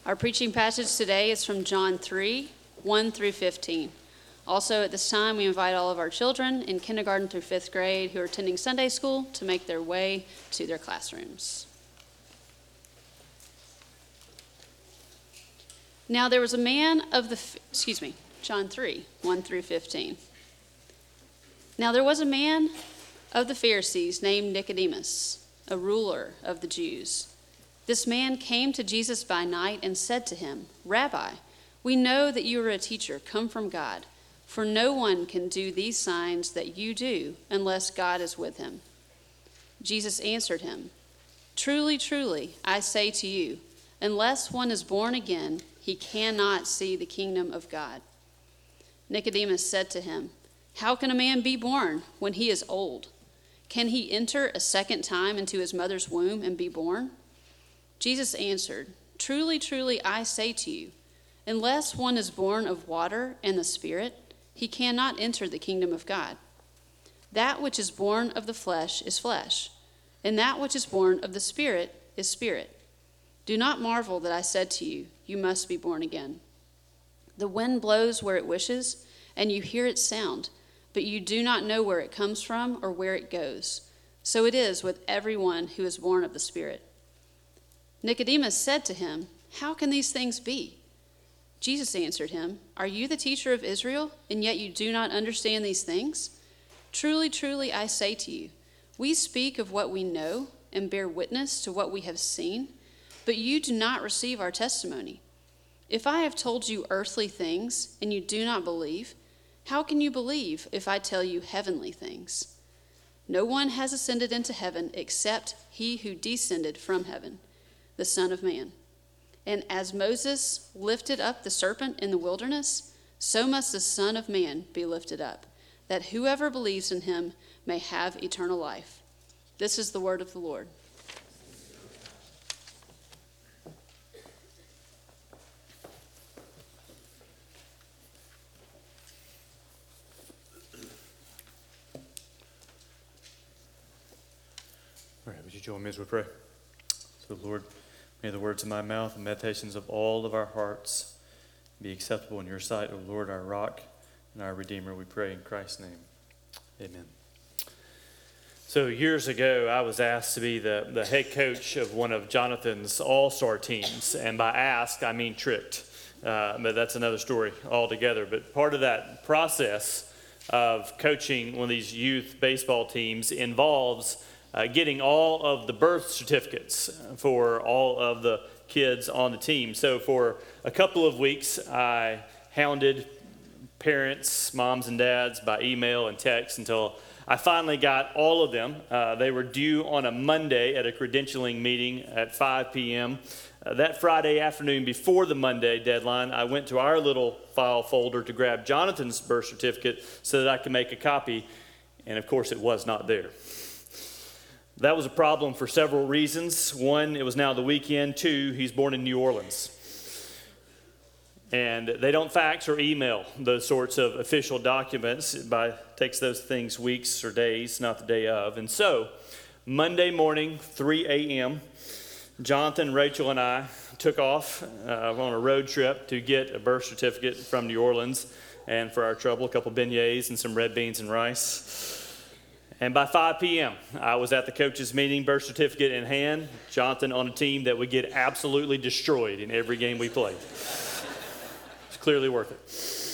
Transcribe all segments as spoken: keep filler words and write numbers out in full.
Our preaching passage today is from John three, one through fifteen. Also, at this time, we invite all of our children in kindergarten through fifth grade who are attending Sunday school to make their way to their classrooms. Now there was a man of the, excuse me, John three, one through fifteen. Now there was a man of the Pharisees named Nicodemus, a ruler of the Jews. This man came to Jesus by night and said to him, "Rabbi, we know that you are a teacher come from God, for no one can do these signs that you do unless God is with him." Jesus answered him, "Truly, truly, I say to you, unless one is born again, he cannot see the kingdom of God." Nicodemus said to him, "How can a man be born when he is old? Can he enter a second time into his mother's womb and be born?" Jesus answered, "Truly, truly, I say to you, unless one is born of water and the Spirit, he cannot enter the kingdom of God. That which is born of the flesh is flesh, and that which is born of the Spirit is spirit. Do not marvel that I said to you, you must be born again. The wind blows where it wishes, and you hear its sound, but you do not know where it comes from or where it goes. So it is with everyone who is born of the Spirit." Nicodemus said to him, "How can these things be?" Jesus answered him, "Are you the teacher of Israel, and yet you do not understand these things? Truly, truly, I say to you, we speak of what we know and bear witness to what we have seen, but you do not receive our testimony. If I have told you earthly things and you do not believe, how can you believe if I tell you heavenly things? No one has ascended into heaven except he who descended from heaven, the Son of Man. And as Moses lifted up the serpent in the wilderness, so must the Son of Man be lifted up, that whoever believes in him may have eternal life." This is the word of the Lord. All right, would you join me as we pray? So, Lord, may the words of my mouth and meditations of all of our hearts be acceptable in your sight, O Lord, our rock and our Redeemer. We pray in Christ's name. Amen. So years ago, I was asked to be the, the head coach of one of Jonathan's all-star teams. And by asked, I mean tricked. Uh, but that's another story altogether. But part of that process of coaching one of these youth baseball teams involves Uh, getting all of the birth certificates for all of the kids on the team. So for a couple of weeks, I hounded parents, moms and dads by email and text until I finally got all of them. Uh, they were due on a Monday at a credentialing meeting at five p.m. Uh, that Friday afternoon before the Monday deadline, I went to our little file folder to grab Jonathan's birth certificate so that I could make a copy, and of course it was not there. That was a problem for several reasons. One, it was now the weekend. Two, he's born in New Orleans. And they don't fax or email those sorts of official documents. It by, takes those things weeks or days, not the day of. And so, Monday morning, three a.m., Jonathan, Rachel, and I took off uh, on a road trip to get a birth certificate from New Orleans. And for our trouble, a couple beignets and some red beans and rice. And by five p.m., I was at the coaches' meeting, birth certificate in hand, Jonathan on a team that would get absolutely destroyed in every game we played. It's clearly worth it.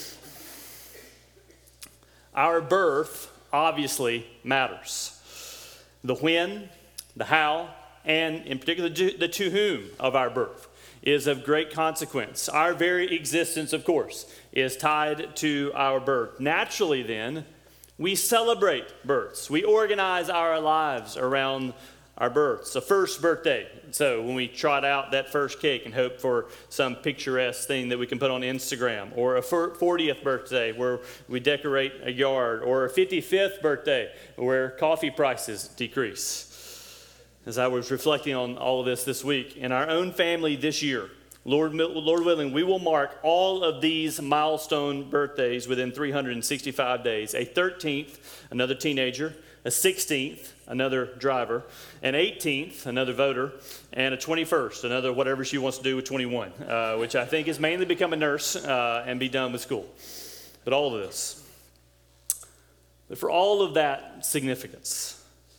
Our birth obviously matters. The when, the how, and in particular the to whom of our birth is of great consequence. Our very existence, of course, is tied to our birth. Naturally, then, we celebrate births. We organize our lives around our births. A first birthday. So when we trot out that first cake and hope for some picturesque thing that we can put on Instagram. Or a fortieth birthday where we decorate a yard. Or a fifty-fifth birthday where coffee prices decrease. As I was reflecting on all of this this week, in our own family this year, Lord, Lord willing, we will mark all of these milestone birthdays within three hundred sixty-five days. A thirteenth, another teenager, a sixteenth, another driver, an eighteenth, another voter, and a twenty-first, another whatever she wants to do with twenty-one, uh, which I think is mainly become a nurse uh, and be done with school. But all of this. But for all of that significance,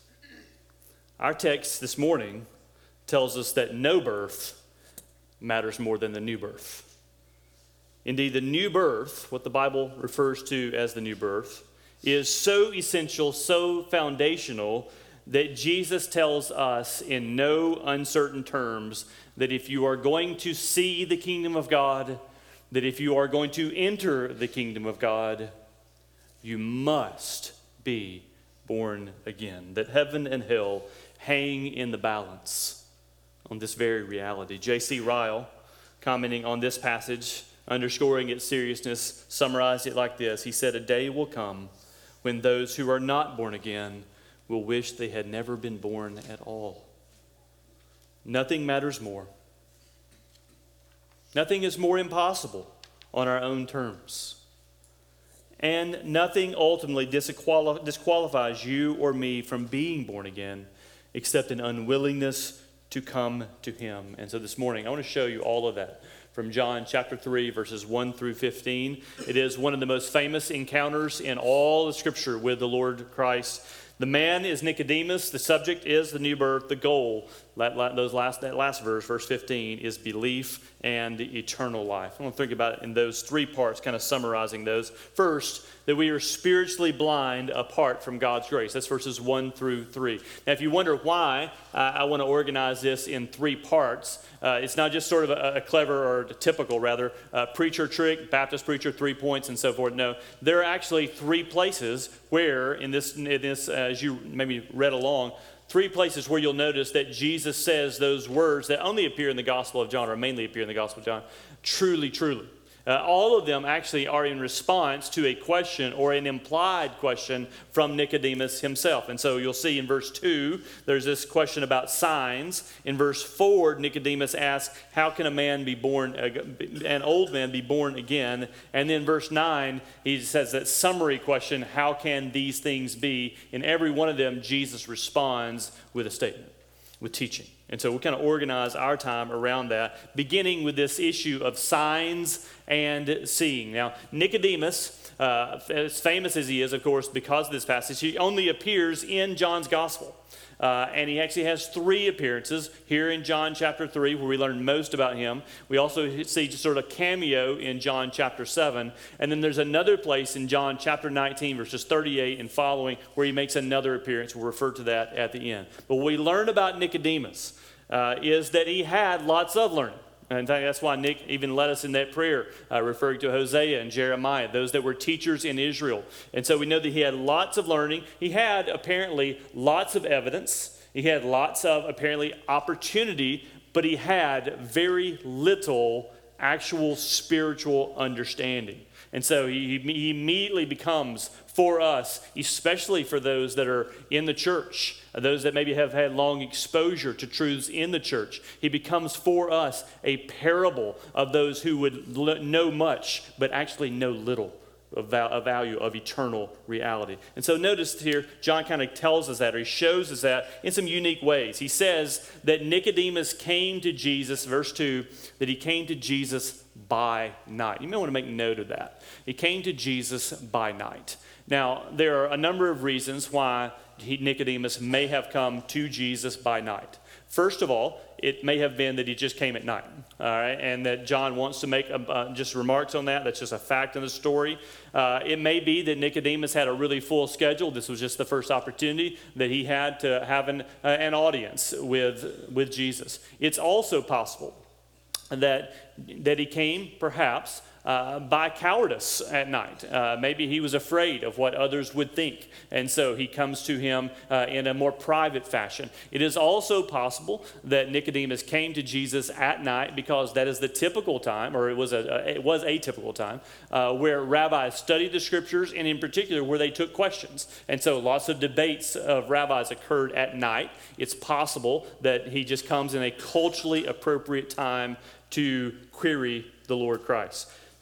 our text this morning tells us that no birth matters more than the new birth. Indeed, the new birth, what the Bible refers to as the new birth, is so essential, so foundational, that Jesus tells us in no uncertain terms that if you are going to see the kingdom of God, that if you are going to enter the kingdom of God, you must be born again. That heaven and hell hang in the balance on this very reality. J C Ryle, commenting on this passage, underscoring its seriousness, summarized it like this. He said, "A day will come when those who are not born again will wish they had never been born at all." Nothing matters more. Nothing is more impossible on our own terms. And nothing ultimately disquali- disqualifies you or me from being born again except an unwillingness to come to him. And so this morning, I want to show you all of that from John chapter three, verses one through fifteen. It is one of the most famous encounters in all of Scripture with the Lord Christ. The man is Nicodemus. The subject is the new birth. The goal, that, those last, that last verse, verse fifteen, is belief and eternal life. I want to think about it in those three parts, kind of summarizing those. First, that we are spiritually blind apart from God's grace. That's verses one through three. Now, if you wonder why uh, I want to organize this in three parts, uh, it's not just sort of a, a clever or a typical, rather, uh, preacher trick, Baptist preacher, three points and so forth. No, there are actually three places where, in this, in this uh, as you maybe read along, three places where you'll notice that Jesus says those words that only appear in the Gospel of John, or mainly appear in the Gospel of John, truly, truly. Uh, all of them actually are in response to a question or an implied question from Nicodemus himself. And so you'll see in verse two, there's this question about signs. In verse four, Nicodemus asks, how can a man be born, an old man be born again? And then verse nine, he says that summary question, how can these things be? In every one of them, Jesus responds with a statement, with teaching. And so we kind of organize our time around that, beginning with this issue of signs and seeing. Now, Nicodemus, uh, as famous as he is, of course, because of this passage, he only appears in John's gospel. Uh, and he actually has three appearances here in John chapter three, where we learn most about him. We also see just sort of a cameo in John chapter seven. And then there's another place in John chapter nineteen, verses thirty-eight and following, where he makes another appearance. We'll refer to that at the end. But what we learn about Nicodemus uh, is that he had lots of learning. And in fact, that's why Nick even led us in that prayer, uh, referring to Hosea and Jeremiah, those that were teachers in Israel. And so we know that he had lots of learning. He had apparently lots of evidence. He had lots of apparently opportunity, but he had very little actual spiritual understanding. And so he, he immediately becomes, for us, especially for those that are in the church, those that maybe have had long exposure to truths in the church, he becomes for us a parable of those who would know much, but actually know little of value of eternal reality. And so notice here, John kind of tells us that, or he shows us that in some unique ways. He says that Nicodemus came to Jesus, verse two, that he came to Jesus by night. You may want to make note of that. He came to Jesus by night. Now, there are a number of reasons why he, Nicodemus may have come to Jesus by night. First of all, it may have been that he just came at night, all right, and that John wants to make uh, just remarks on that. That's just a fact in the story. Uh, it may be that Nicodemus had a really full schedule. This was just the first opportunity that he had to have an, uh, an audience with, with Jesus. It's also possible that, that he came, perhaps, Uh, by cowardice at night. Uh, maybe he was afraid of what others would think, and so he comes to him uh, in a more private fashion. It is also possible that Nicodemus came to Jesus at night because that is the typical time, or it was a, a it was a typical time, uh, where rabbis studied the scriptures, and in particular where they took questions. And so lots of debates of rabbis occurred at night. It's possible that he just comes in a culturally appropriate time to query the Lord Christ.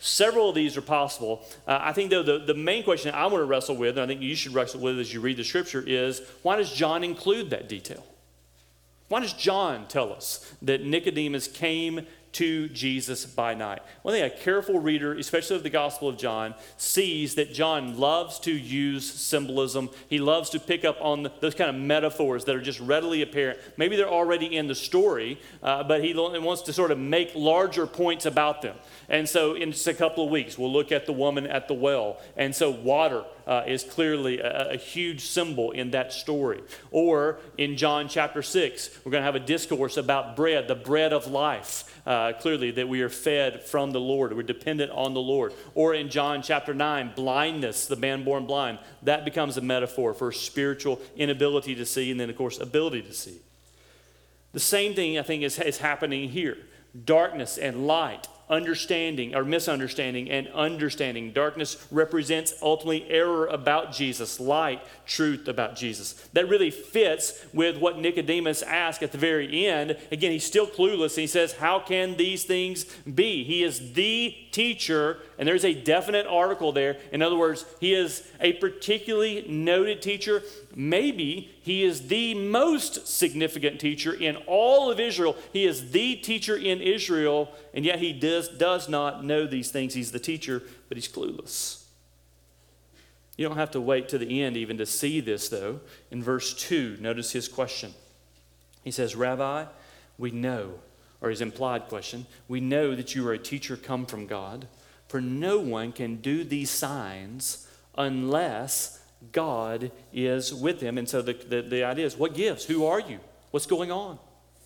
Several of these are possible. Uh, I think, though, the, the main question I want to wrestle with, and I think you should wrestle with as you read the scripture, is why does John include that detail? Why does John tell us that Nicodemus came to Jesus by night? One thing a careful reader, especially of the Gospel of John, sees that John loves to use symbolism. He loves to pick up on the, those kind of metaphors that are just readily apparent. Maybe they're already in the story, uh, but he wants to sort of make larger points about them. And so in just a couple of weeks, we'll look at the woman at the well. And so water uh, is clearly a, a huge symbol in that story. Or in John chapter six, we're going to have a discourse about bread, the bread of life. Uh, clearly that we are fed from the Lord. We're dependent on the Lord. Or in John chapter nine, blindness, the man born blind. That becomes a metaphor for spiritual inability to see and then, of course, ability to see. The same thing, I think, is, is happening here. Darkness and light, understanding or misunderstanding and understanding. Darkness represents ultimately error about Jesus, light, truth about Jesus. That really fits with what Nicodemus asked at the very end. Again, he's still clueless. And he says, how can these things be? He is the teacher, and there's a definite article there. In other words, he is a particularly noted teacher. Maybe he is the most significant teacher in all of Israel. He is the teacher in Israel, and yet he does, does not know these things. He's the teacher, but he's clueless. You don't have to wait to the end even to see this, though. In verse two, notice his question. He says, Rabbi, we know, or his implied question, we know that you are a teacher come from God, for no one can do these signs unless God is with him. And so the, the, the idea is, what gives? Who are you? What's going on?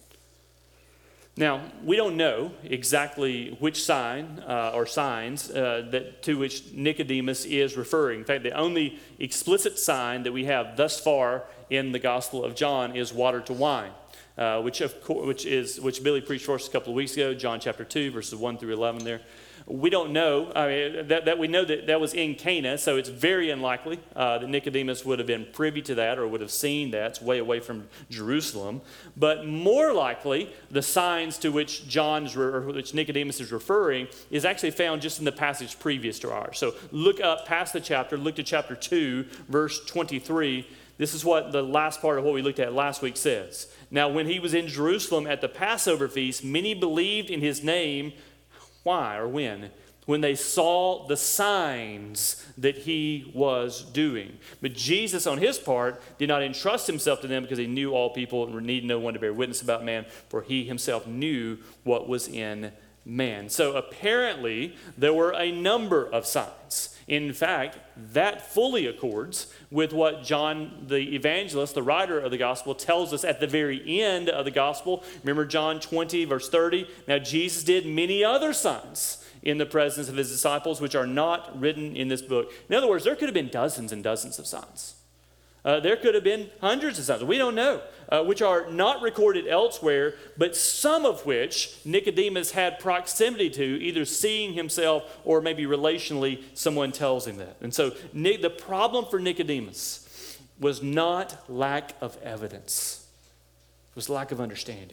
Now, we don't know exactly which sign uh, or signs uh, that to which Nicodemus is referring. In fact, the only explicit sign that we have thus far in the Gospel of John is water to wine, uh, which of course, which is which Billy preached for us a couple of weeks ago, John chapter two, verses one through eleven there. We don't know, I mean, that, that we know that that was in Cana, so it's very unlikely uh, that Nicodemus would have been privy to that or would have seen that. It's way away from Jerusalem. But more likely, the signs to which John's or which Nicodemus is referring is actually found just in the passage previous to ours. So look up past the chapter, look to chapter two, verse twenty-three. This is what the last part of what we looked at last week says. Now, when he was in Jerusalem at the Passover feast, many believed in his name. Why or when? When they saw the signs that he was doing. But Jesus, on his part, did not entrust himself to them because he knew all people and needed no one to bear witness about man, for he himself knew what was in man. So apparently, there were a number of signs. In fact, that fully accords with what John the evangelist, the writer of the gospel, tells us at the very end of the gospel. Remember John twenty, verse thirty? Now Jesus did many other signs in the presence of his disciples, which are not written in this book. In other words, there could have been dozens and dozens of signs. Uh, there could have been hundreds of signs. We don't know, uh, which are not recorded elsewhere, but some of which Nicodemus had proximity to, either seeing himself or maybe relationally someone tells him that. And so the problem for Nicodemus was not lack of evidence. It was lack of understanding.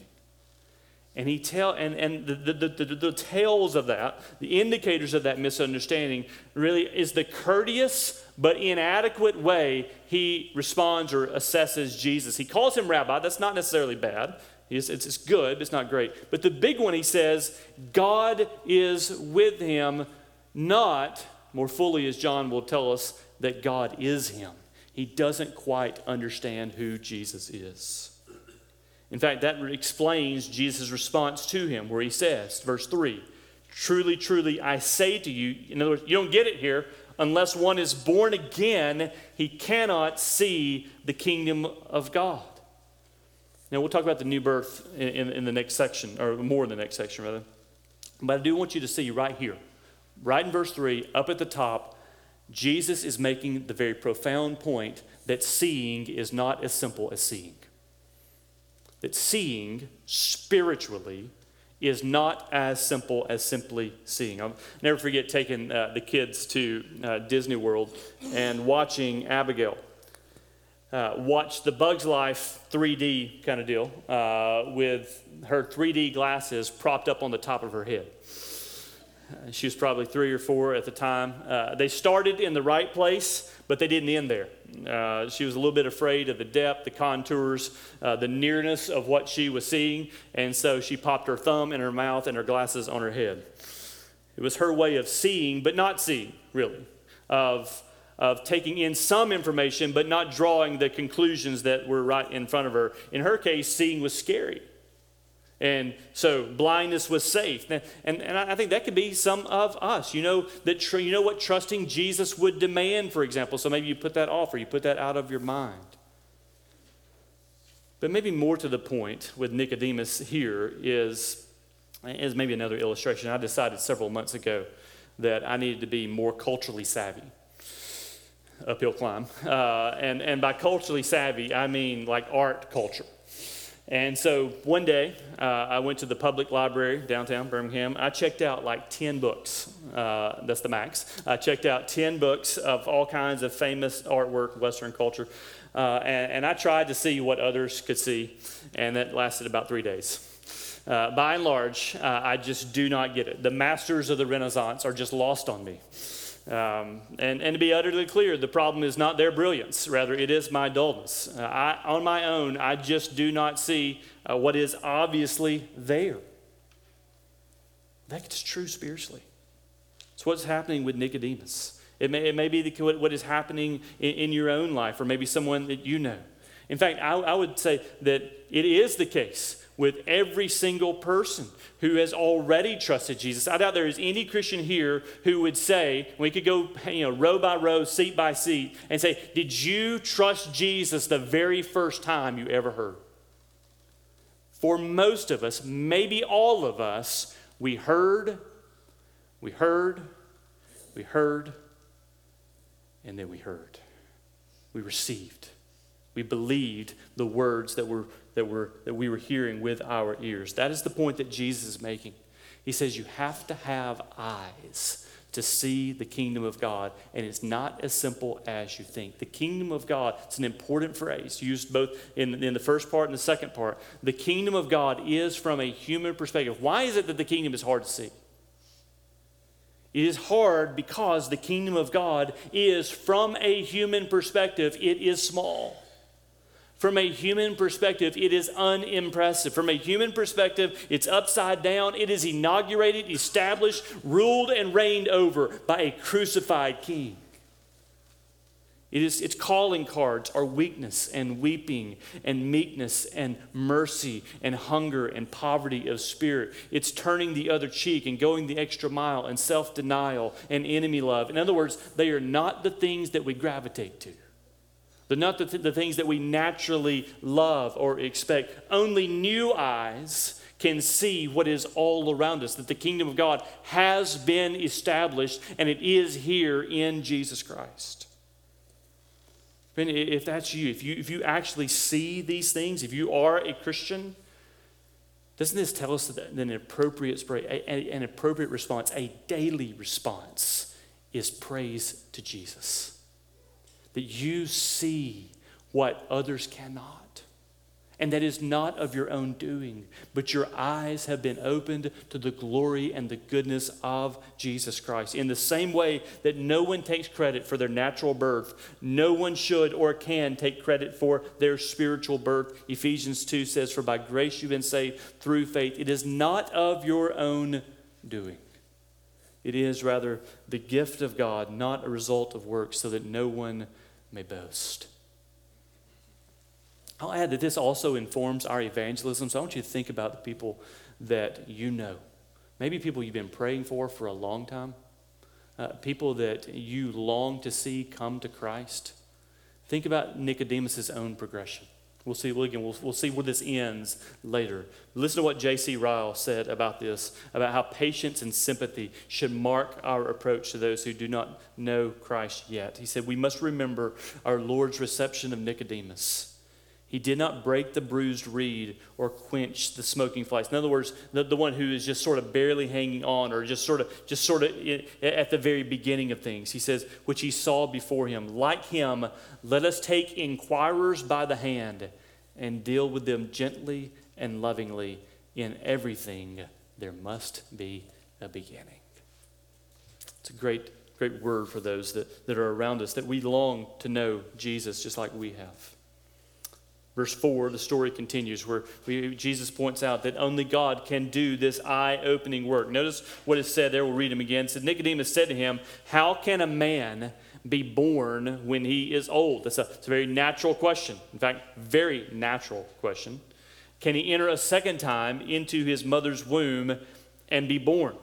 And he tell and, and the, the, the, the, the tales of that, the indicators of that misunderstanding, really is the courteous but inadequate way he responds or assesses Jesus. He calls him rabbi. That's not necessarily bad. It's, it's, it's good, but it's not great. But the big one, he says, God is with him, not, more fully as John will tell us, that God is him. He doesn't quite understand who Jesus is. In fact, that explains Jesus' response to him, where he says, verse three, truly, truly, I say to you, in other words, you don't get it here, unless one is born again, he cannot see the kingdom of God. Now, we'll talk about the new birth in, in, in the next section, or more in the next section, rather. But I do want you to see right here, right in verse three, up at the top, Jesus is making the very profound point that seeing is not as simple as seeing. That seeing spiritually is not as simple as simply seeing. I'll never forget taking uh, the kids to uh, Disney World and watching Abigail uh, watch the Bugs Life three D kind of deal uh, with her three D glasses propped up on the top of her head. Uh, She was probably three or four at the time. Uh, they started in the right place, but they didn't end there. Uh, she was a little bit afraid of the depth, the contours, uh, the nearness of what she was seeing, and so she popped her thumb in her mouth and her glasses on her head. It was her way of seeing, but not seeing, really, of, of taking in some information, but not drawing the conclusions that were right in front of her. In her case, seeing was scary. And so blindness was safe. And, and, and I think that could be some of us. You know, that tr- you know what trusting Jesus would demand, for example. So maybe you put that off or you put that out of your mind. But maybe more to the point with Nicodemus here is, is maybe another illustration. I decided several months ago that I needed to be more culturally savvy. Uphill climb. Uh, and, and by culturally savvy, I mean like art culture. And so one day, uh, I went to the public library downtown Birmingham. I checked out like ten books. Uh, that's the max. I checked out ten books of all kinds of famous artwork, Western culture. Uh, and, and I tried to see what others could see. And that lasted about three days. Uh, by and large, uh, I just do not get it. The masters of the Renaissance are just lost on me. Um, and, and to be utterly clear, the problem is not their brilliance. Rather, it is my dullness. Uh, I, on my own, I just do not see uh, what is obviously there. That's true spiritually. It's what's happening with Nicodemus. It may, it may be the, what is happening in, in your own life, or maybe someone that you know. In fact, I, I would say that it is the case with every single person who has already trusted Jesus. I doubt there is any Christian here who would say, we could go, you know, row by row, seat by seat, and say, did you trust Jesus the very first time you ever heard? For most of us, maybe all of us, we heard, we heard, we heard, and then we heard. We received. We believed the words that were that were that we were hearing with our ears. That is the point that Jesus is making. He says you have to have eyes to see the kingdom of God, and it's not as simple as you think. The kingdom of God, it's an important phrase used both in, in the first part and the second part. The kingdom of God is from a human perspective. Why is it that the kingdom is hard to see? It is hard because the kingdom of God is, from a human perspective, it is small. From a human perspective, it is unimpressive. From a human perspective, it's upside down. It is inaugurated, established, ruled, and reigned over by a crucified king. It is, its calling cards are weakness and weeping and meekness and mercy and hunger and poverty of spirit. It's turning the other cheek and going the extra mile and self-denial and enemy love. In other words, they are not the things that we gravitate to. They're not the, th- the things that we naturally love or expect. Only new eyes can see what is all around us, that the kingdom of God has been established and it is here in Jesus Christ. And if that's you, if you, if you actually see these things, if you are a Christian, doesn't this tell us that an appropriate, an appropriate response, a daily response, is praise to Jesus? That you see what others cannot. And that is not of your own doing, but your eyes have been opened to the glory and the goodness of Jesus Christ. In the same way that no one takes credit for their natural birth, no one should or can take credit for their spiritual birth. Ephesians two says, for by grace you've been saved through faith. It is not of your own doing. It is rather the gift of God, not a result of works, so that no one may boast. I'll add that this also informs our evangelism. So I want you to think about the people that you know. Maybe people you've been praying for for a long time. Uh, people that you long to see come to Christ. Think about Nicodemus' own progression. We'll see, we'll, again, we'll, we'll see where this ends later. Listen to what J C Ryle said about this, about how patience and sympathy should mark our approach to those who do not know Christ yet. He said, we must remember our Lord's reception of Nicodemus. He did not break the bruised reed or quench the smoking flax. In other words, the, the one who is just sort of barely hanging on, or just sort of just sort of at the very beginning of things. He says, which he saw before him. Like him, let us take inquirers by the hand and deal with them gently and lovingly. In everything, there must be a beginning. It's a great, great word for those that, that are around us, that we long to know Jesus just like we have. Verse four, the story continues where we, Jesus points out that only God can do this eye-opening work. Notice what is said there. We'll read him again. It says, Nicodemus said to him, how can a man be born when he is old? That's a, it's a very natural question. In fact, very natural question. Can he enter a second time into his mother's womb and be born?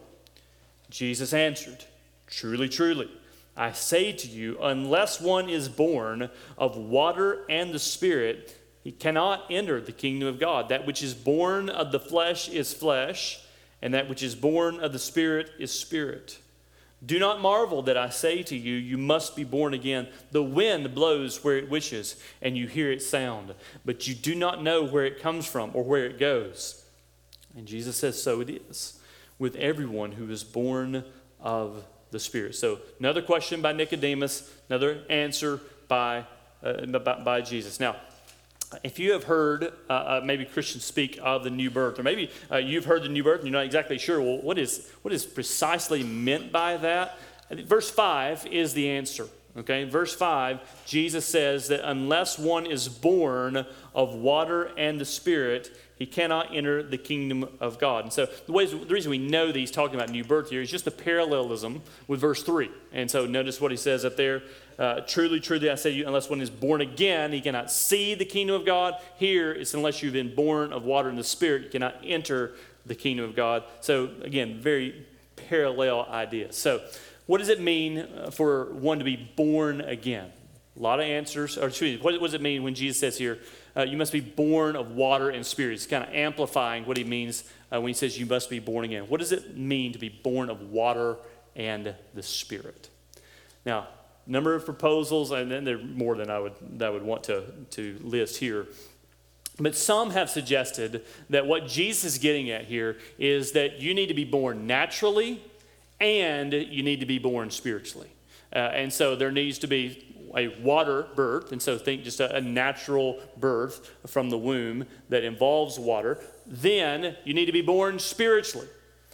Jesus answered, truly, truly, I say to you, unless one is born of water and the Spirit, he cannot enter the kingdom of God. That which is born of the flesh is flesh, and that which is born of the Spirit is spirit. Do not marvel that I say to you, you must be born again. The wind blows where it wishes, and you hear its sound, but you do not know where it comes from or where it goes. And Jesus says, so it is with everyone who is born of the Spirit. So another question by Nicodemus, another answer by, uh, by, by Jesus. Now, if you have heard uh, uh, maybe Christians speak of the new birth, or maybe uh, you've heard the new birth and you're not exactly sure, well, what is what is precisely meant by that? I think verse five is the answer. Okay, verse five, Jesus says that unless one is born of water and the Spirit, he cannot enter the kingdom of God. And so the, ways, the reason we know that he's talking about new birth here is just the parallelism with verse three. And so notice what he says up there. Uh, truly, truly, I say to you, unless one is born again, he cannot see the kingdom of God. Here, it's unless you've been born of water and the Spirit, you cannot enter the kingdom of God. So again, very parallel ideas. So what does it mean for one to be born again? A lot of answers. Or excuse me, what does it mean when Jesus says here, uh, you must be born of water and Spirit? It's kind of amplifying what he means uh, when he says you must be born again. What does it mean to be born of water and the Spirit? Now, number of proposals, and then there are more than I would that I would want to, to list here. But some have suggested that what Jesus is getting at here is that you need to be born naturally and you need to be born spiritually. Uh, and so there needs to be a water birth, and so think just a, a natural birth from the womb that involves water. Then you need to be born spiritually.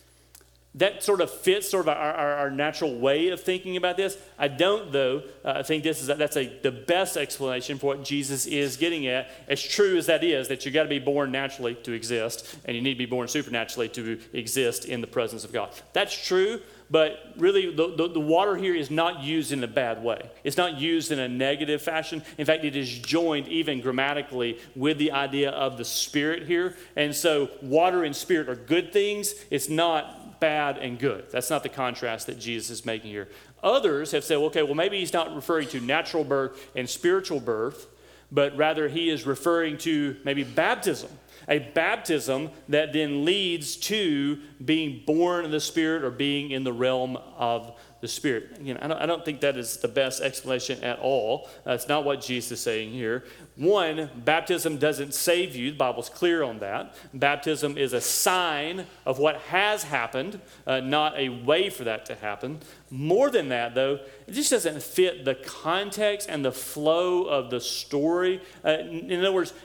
That sort of fits sort of our, our, our natural way of thinking about this. I don't, though. Uh, I think this is that's a the best explanation for what Jesus is getting at. As true as that is, that you got to be born naturally to exist, and you need to be born supernaturally to exist in the presence of God. That's true, but really the, the, the water here is not used in a bad way. It's not used in a negative fashion. In fact, it is joined even grammatically with the idea of the Spirit here. And so water and Spirit are good things. It's not bad and good. That's not the contrast that Jesus is making here. Others have said, okay, well, maybe he's not referring to natural birth and spiritual birth, but rather he is referring to maybe baptism, a baptism that then leads to being born of the Spirit or being in the realm of the Spirit. You know, I don't, I don't think that is the best explanation at all. That's not what Jesus is saying here. One, baptism doesn't save you. The Bible's clear on that. Baptism is a sign of what has happened, uh, not a way for that to happen. More than that, though, it just doesn't fit the context and the flow of the story. Uh, in other words,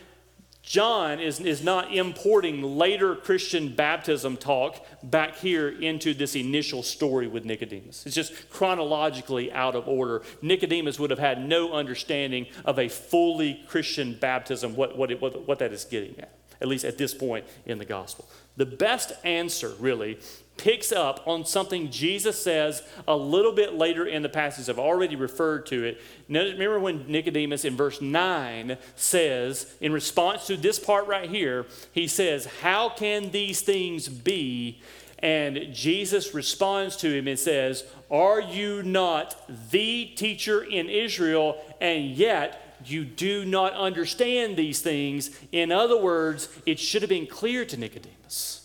John is, is not importing later Christian baptism talk back here into this initial story with Nicodemus. It's just chronologically out of order. Nicodemus would have had no understanding of a fully Christian baptism, what, what, it, what, what that is getting at, at least at this point in the gospel. The best answer, really, picks up on something Jesus says a little bit later in the passage. I've already referred to it. Remember when Nicodemus in verse nine says, in response to this part right here, he says, how can these things be? And Jesus responds to him and says, are you not the teacher in Israel, and yet you do not understand these things? In other words, it should have been clear to Nicodemus.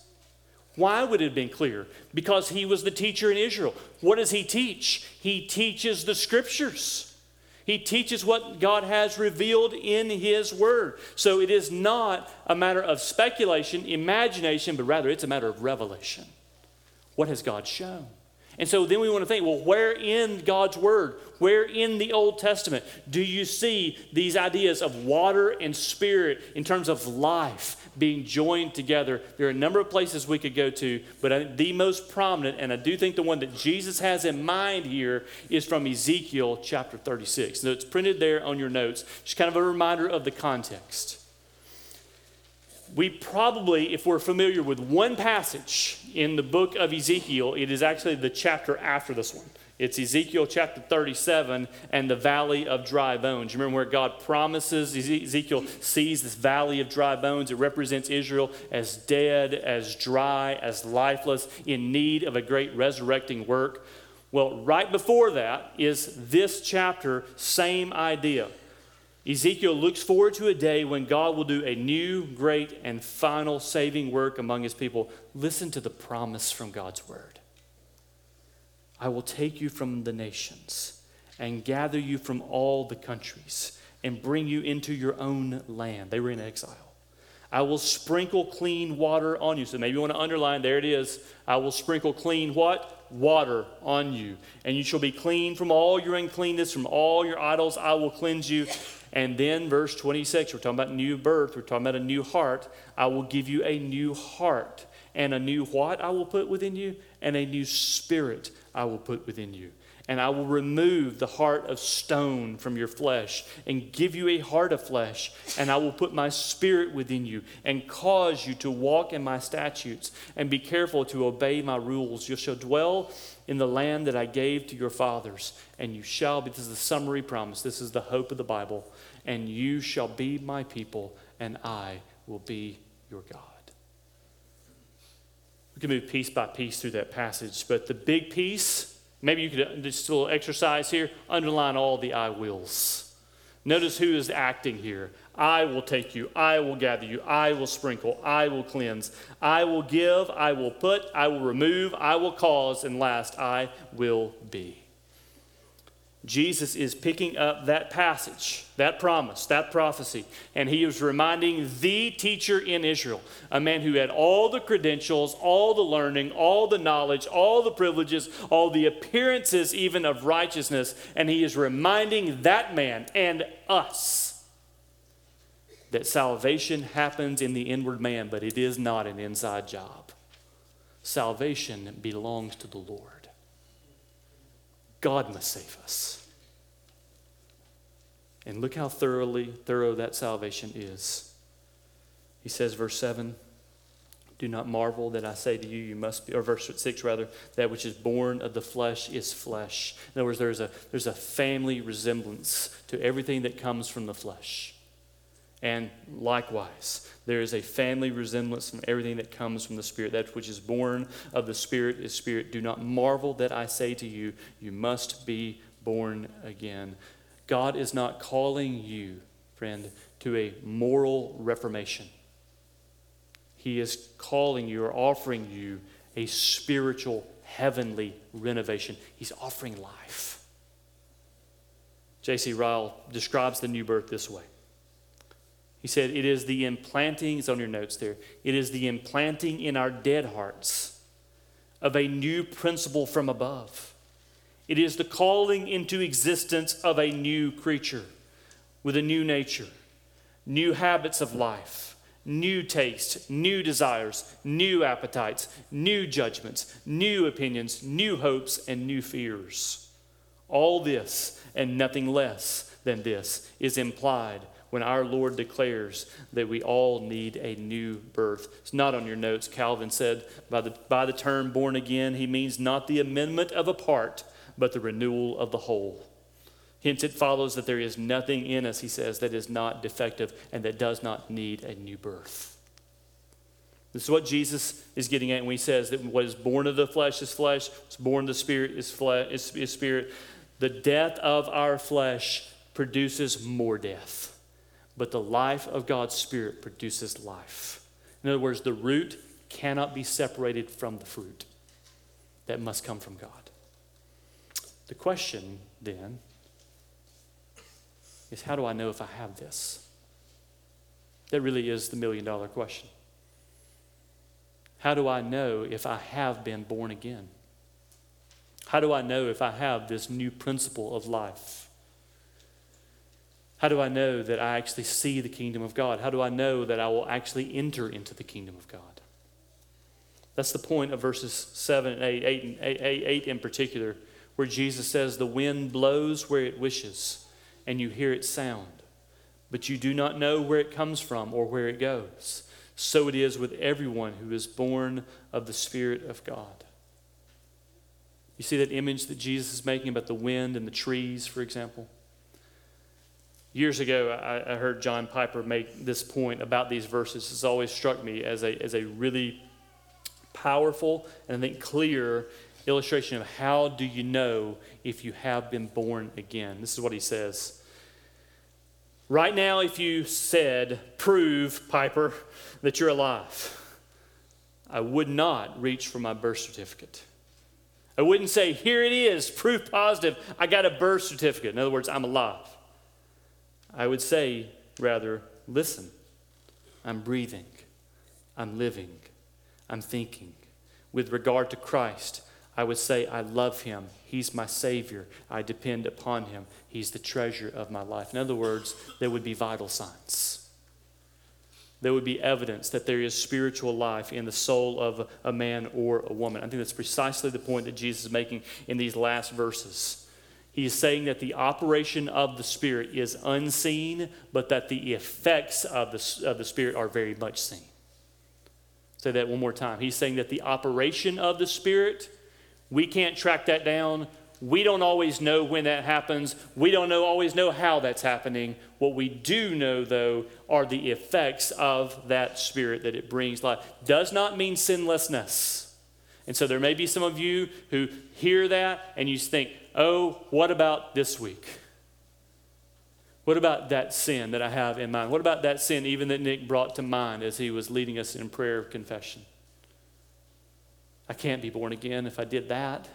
Why would it have been clear? Because he was the teacher in Israel. What does he teach? He teaches the scriptures. He teaches what God has revealed in his word. So it is not a matter of speculation, imagination, but rather it's a matter of revelation. What has God shown? And so then we want to think, well, where in God's Word, where in the Old Testament do you see these ideas of water and spirit in terms of life being joined together? There are a number of places we could go to, but I, the most prominent, and I do think the one that Jesus has in mind here, is from Ezekiel chapter thirty-six. So it's printed there on your notes, just kind of a reminder of the context. We probably, if we're familiar with one passage in the book of Ezekiel, it is actually the chapter after this one. It's Ezekiel chapter thirty-seven and the valley of dry bones. You remember where God promises, Ezekiel sees this valley of dry bones. It represents Israel as dead, as dry, as lifeless, in need of a great resurrecting work. Well, right before that is this chapter, same idea. Ezekiel looks forward to a day when God will do a new, great, and final saving work among his people. Listen to the promise from God's word. I will take you from the nations and gather you from all the countries and bring you into your own land. They were in exile. I will sprinkle clean water on you. So maybe you want to underline, there it is. I will sprinkle clean what? Water on you. And you shall be clean from all your uncleanness, from all your idols I will cleanse you. And then verse twenty-six, we're talking about new birth. We're talking about a new heart. I will give you a new heart. And a new what I will put within you? And a new spirit I will put within you. And I will remove the heart of stone from your flesh and give you a heart of flesh. And I will put my spirit within you and cause you to walk in my statutes and be careful to obey my rules. You shall dwell in the land that I gave to your fathers, and you shall be, this is the summary promise, this is the hope of the Bible, and you shall be my people, and I will be your God. We can move piece by piece through that passage, but the big piece, maybe you could just a little exercise here, underline all the I wills. Notice who is acting here. I will take you, I will gather you, I will sprinkle, I will cleanse, I will give, I will put, I will remove, I will cause, and last, I will be. Jesus is picking up that passage, that promise, that prophecy, and he is reminding the teacher in Israel, a man who had all the credentials, all the learning, all the knowledge, all the privileges, all the appearances even of righteousness, and he is reminding that man and us that salvation happens in the inward man, but it is not an inside job. Salvation belongs to the Lord. God must save us. And look how thoroughly thorough that salvation is. He says, verse seven, do not marvel that I say to you, you must be, or verse six rather, that which is born of the flesh is flesh. In other words, there's a, there's a family resemblance to everything that comes from the flesh. And likewise, there is a family resemblance from everything that comes from the Spirit. That which is born of the Spirit is Spirit. Do not marvel that I say to you, you must be born again. God is not calling you, friend, to a moral reformation. He is calling you or offering you a spiritual, heavenly renovation. He's offering life. J C Ryle describes the new birth this way. He said, it is the implanting, it's on your notes there, it is the implanting in our dead hearts of a new principle from above. It is the calling into existence of a new creature with a new nature, new habits of life, new taste, new desires, new appetites, new judgments, new opinions, new hopes, and new fears. All this and nothing less than this is implied when our Lord declares that we all need a new birth. It's not on your notes. Calvin said by the, by the term born again, he means not the amendment of a part, but the renewal of the whole. Hence it follows that there is nothing in us, he says, that is not defective and that does not need a new birth. This is what Jesus is getting at when he says that what is born of the flesh is flesh, what's born of the spirit is, flesh, is, is spirit. The death of our flesh produces more death. But the life of God's Spirit produces life. In other words, the root cannot be separated from the fruit. That must come from God. The question, then, is how do I know if I have this? That really is the million-dollar question. How do I know if I have been born again? How do I know if I have this new principle of life? How do I know that I actually see the kingdom of God? How do I know that I will actually enter into the kingdom of God? That's the point of verses seven and eight, eight, and eight, eight, eight in particular, where Jesus says, the wind blows where it wishes, and you hear its sound, but you do not know where it comes from or where it goes. So it is with everyone who is born of the Spirit of God. You see that image that Jesus is making about the wind and the trees, for example? Years ago, I, I heard John Piper make this point about these verses. It's always struck me as a, as a really powerful and I think clear illustration of how do you know if you have been born again. This is what he says. Right now, if you said, prove, Piper, that you're alive, I would not reach for my birth certificate. I wouldn't say, here it is, proof positive, I got a birth certificate. In other words, I'm alive. I would say, rather, listen, I'm breathing, I'm living, I'm thinking. With regard to Christ, I would say, I love him. He's my Savior. I depend upon him. He's the treasure of my life. In other words, there would be vital signs. There would be evidence that there is spiritual life in the soul of a man or a woman. I think that's precisely the point that Jesus is making in these last verses. He is saying that the operation of the Spirit is unseen, but that the effects of the, of the Spirit are very much seen. Say that one more time. He's saying that the operation of the Spirit, we can't track that down. We don't always know when that happens. We don't know, always know how that's happening. What we do know, though, are the effects of that Spirit that it brings life. Does not mean sinlessness. And so there may be some of you who hear that and you think, oh, what about this week? What about that sin that I have in mind? What about that sin even that Nick brought to mind as he was leading us in prayer of confession? I can't be born again if I did that.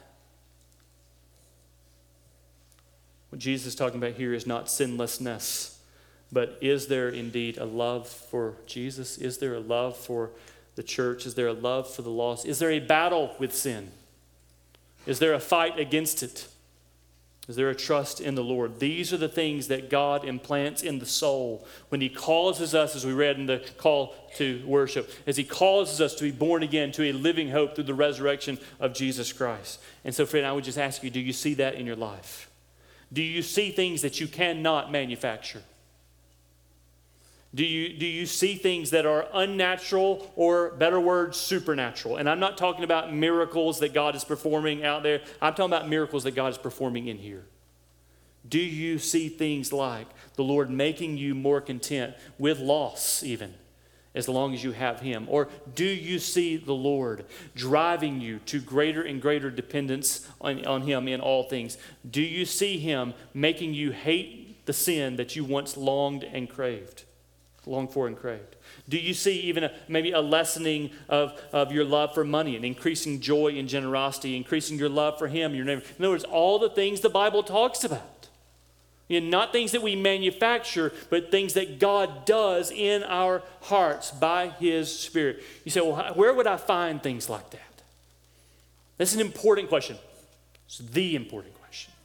What Jesus is talking about here is not sinlessness, but is there indeed a love for Jesus? Is there a love for the church? Is there a love for the lost? Is there a battle with sin? Is there a fight against it? Is there a trust in the Lord? These are the things that God implants in the soul when he causes us, as we read in the call to worship, as he causes us to be born again to a living hope through the resurrection of Jesus Christ. And so, friend, I would just ask you, do you see that in your life? Do you see things that you cannot manufacture? Do you, do you see things that are unnatural or, better word, supernatural? And I'm not talking about miracles that God is performing out there. I'm talking about miracles that God is performing in here. Do you see things like the Lord making you more content with loss even, as long as you have him? Or do you see the Lord driving you to greater and greater dependence on, on him in all things? Do you see him making you hate the sin that you once longed and craved? Longed for and craved? Do you see even a, maybe a lessening of, of your love for money and increasing joy and generosity, increasing your love for him, your neighbor? In other words, all the things the Bible talks about. You know, not things that we manufacture, but things that God does in our hearts by his Spirit. You say, well, where would I find things like that? That's an important question. It's the important question.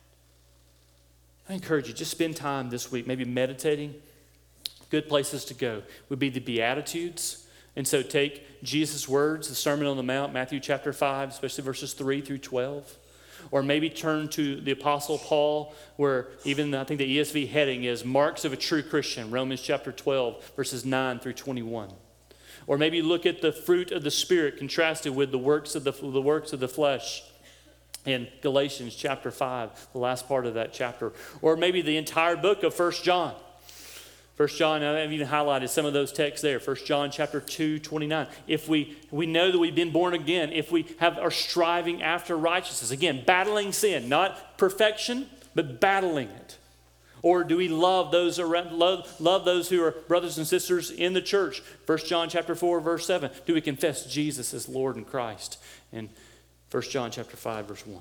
I encourage you, just spend time this week, maybe meditating. Good places to go would be the Beatitudes. And so take Jesus' words, the Sermon on the Mount, Matthew chapter five, especially verses three through twelve. Or maybe turn to the Apostle Paul, where even I think the E S V heading is Marks of a True Christian, Romans chapter twelve, verses nine through twenty-one. Or maybe look at the fruit of the Spirit contrasted with the works of the, the works of the flesh in Galatians chapter five, the last part of that chapter. Or maybe the entire book of First John. First John, I've even highlighted some of those texts there. First John chapter two, twenty-nine. If we, we know that we've been born again, if we have are striving after righteousness, again, battling sin, not perfection, but battling it. Or do we love those around, love, love those who are brothers and sisters in the church? First John chapter four, verse seven. Do we confess Jesus as Lord and Christ? And First John chapter five, verse one.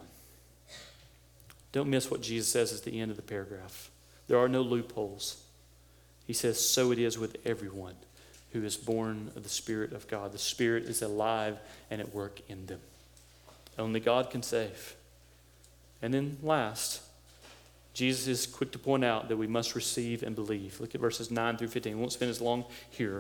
Don't miss what Jesus says at the end of the paragraph. There are no loopholes. He says, so it is with everyone who is born of the Spirit of God. The Spirit is alive and at work in them. Only God can save. And then last, Jesus is quick to point out that we must receive and believe. Look at verses nine through fifteen. We won't spend as long here.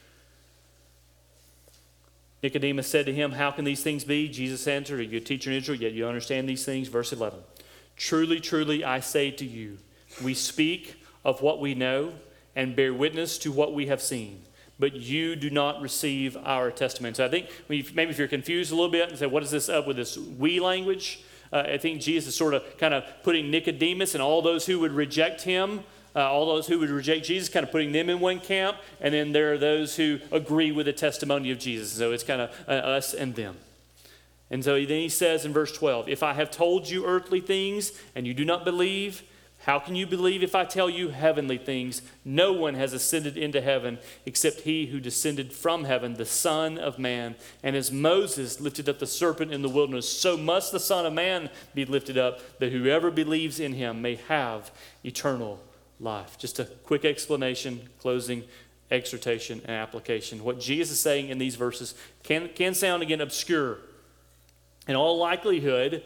Nicodemus said to him, "How can these things be?" Jesus answered, "Are you a teacher in Israel, yet you understand these things?" Verse eleven. "Truly, truly, I say to you, we speak of what we know and bear witness to what we have seen, but you do not receive our testimony." So I think maybe if you're confused a little bit and say, what is this up with this we language? Uh, I think Jesus is sort of kind of putting Nicodemus and all those who would reject him, uh, all those who would reject Jesus, kind of putting them in one camp. And then there are those who agree with the testimony of Jesus. So it's kind of uh, us and them. And so then he says in verse twelve, "If I have told you earthly things and you do not believe, how can you believe if I tell you heavenly things? No one has ascended into heaven except he who descended from heaven, the Son of Man. And as Moses lifted up the serpent in the wilderness, so must the Son of Man be lifted up, that whoever believes in him may have eternal life." Just a quick explanation, closing exhortation and application. What Jesus is saying in these verses can, can sound again obscure. In all likelihood,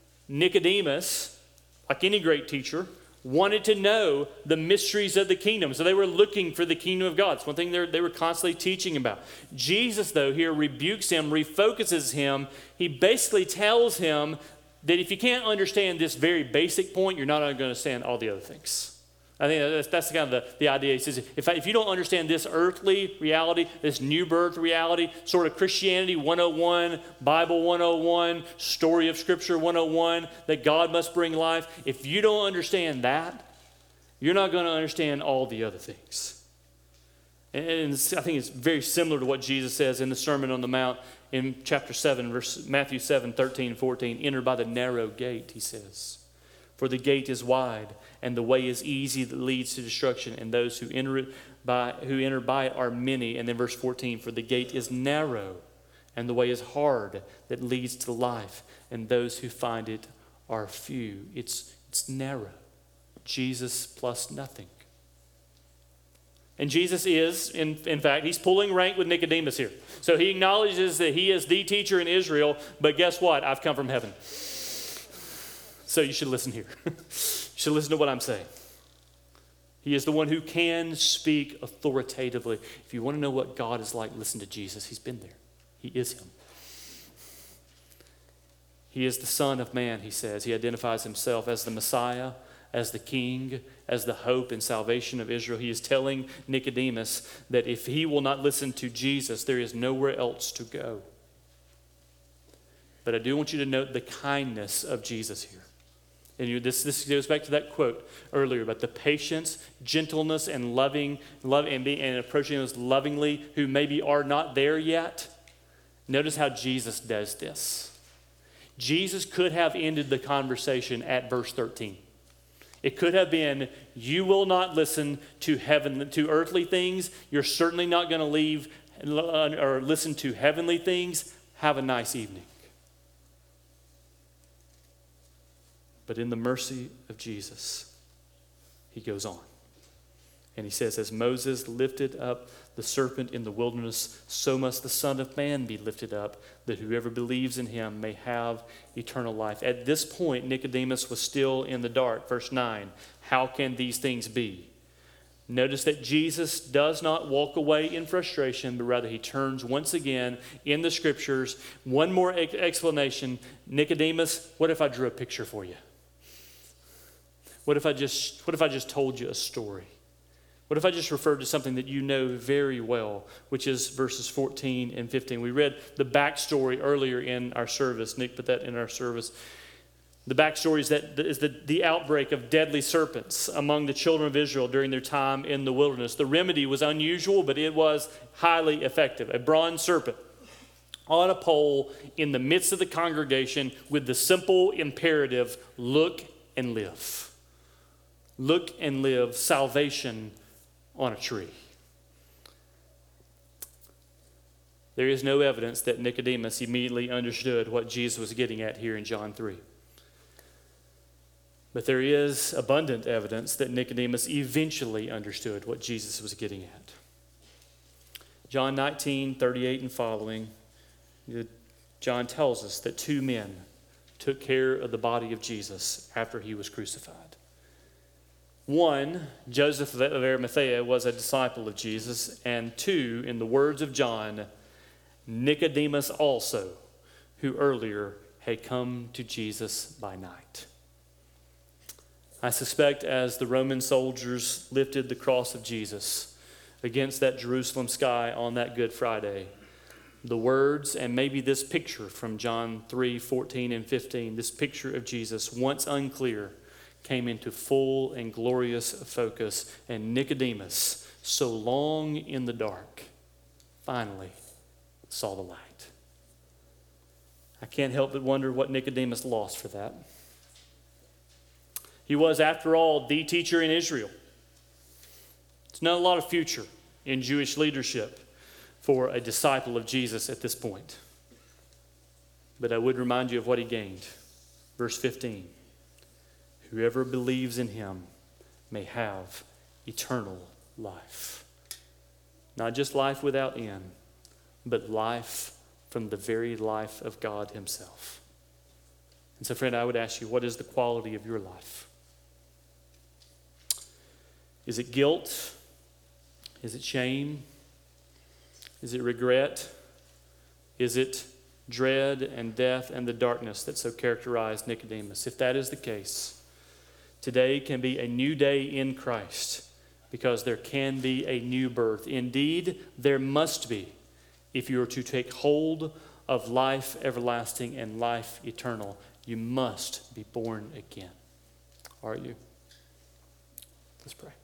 Nicodemus, like any great teacher, wanted to know the mysteries of the kingdom. So they were looking for the kingdom of God. It's one thing they were constantly teaching about. Jesus, though, here rebukes him, refocuses him. He basically tells him that if you can't understand this very basic point, you're not going to understand all the other things. I think that's, that's kind of the, the idea. He says, if, I, if you don't understand this earthly reality, this new birth reality, sort of Christianity one oh one, Bible one oh one, story of Scripture one oh one, that God must bring life, if you don't understand that, you're not going to understand all the other things. And I think it's very similar to what Jesus says in the Sermon on the Mount in chapter seven, verse Matthew seven, thirteen, fourteen. "Enter by the narrow gate," he says. "For the gate is wide, and the way is easy that leads to destruction, and those who enter it by who enter by it are many." And then verse fourteen, "For the gate is narrow, and the way is hard that leads to life, and those who find it are few." It's it's narrow. Jesus plus nothing. And Jesus is, in, in fact, he's pulling rank with Nicodemus here. So he acknowledges that he is the teacher in Israel, but guess what? I've come from heaven. So you should listen here. You should listen to what I'm saying. He is the one who can speak authoritatively. If you want to know what God is like, listen to Jesus. He's been there. He is him. He is the Son of Man, he says. He identifies himself as the Messiah, as the King, as the hope and salvation of Israel. He is telling Nicodemus that if he will not listen to Jesus, there is nowhere else to go. But I do want you to note the kindness of Jesus here. And you, this, this goes back to that quote earlier about the patience, gentleness, and loving, love, and, be, and approaching those lovingly who maybe are not there yet. Notice how Jesus does this. Jesus could have ended the conversation at verse thirteen. It could have been, "You will not listen to heaven, to earthly things. You're certainly not going to leave or listen to heavenly things. Have a nice evening." But in the mercy of Jesus, he goes on. And he says, "As Moses lifted up the serpent in the wilderness, so must the Son of Man be lifted up, that whoever believes in him may have eternal life." At this point, Nicodemus was still in the dark. Verse nine, "How can these things be?" Notice that Jesus does not walk away in frustration, but rather he turns once again in the Scriptures. One more ex- explanation. "Nicodemus, what if I drew a picture for you? What if I just, what if I just told you a story? What if I just referred to something that you know very well," which is verses fourteen and fifteen. We read the backstory earlier in our service. Nick put that in our service. The backstory is that is the, the outbreak of deadly serpents among the children of Israel during their time in the wilderness. The remedy was unusual, but it was highly effective. A bronze serpent on a pole in the midst of the congregation with the simple imperative, look and live. Look and live, salvation on a tree. There is no evidence that Nicodemus immediately understood what Jesus was getting at here in John three. But there is abundant evidence that Nicodemus eventually understood what Jesus was getting at. John nineteen, thirty-eight and following, John tells us that two men took care of the body of Jesus after he was crucified. One, Joseph of Arimathea was a disciple of Jesus, and two, in the words of John, Nicodemus also, who earlier had come to Jesus by night. I suspect as the Roman soldiers lifted the cross of Jesus against that Jerusalem sky on that Good Friday, the words and maybe this picture from John three, fourteen and fifteen, this picture of Jesus, once unclear, came into full and glorious focus, and Nicodemus, so long in the dark, finally saw the light. I can't help but wonder what Nicodemus lost for that. He was, after all, the teacher in Israel. There's not a lot of future in Jewish leadership for a disciple of Jesus at this point. But I would remind you of what he gained. Verse fifteen. Whoever believes in him may have eternal life. Not just life without end, but life from the very life of God himself. And so, friend, I would ask you, what is the quality of your life? Is it guilt? Is it shame? Is it regret? Is it dread and death and the darkness that so characterized Nicodemus? If that is the case, today can be a new day in Christ, because there can be a new birth. Indeed, there must be, if you are to take hold of life everlasting and life eternal. You must be born again. Are you? Let's pray.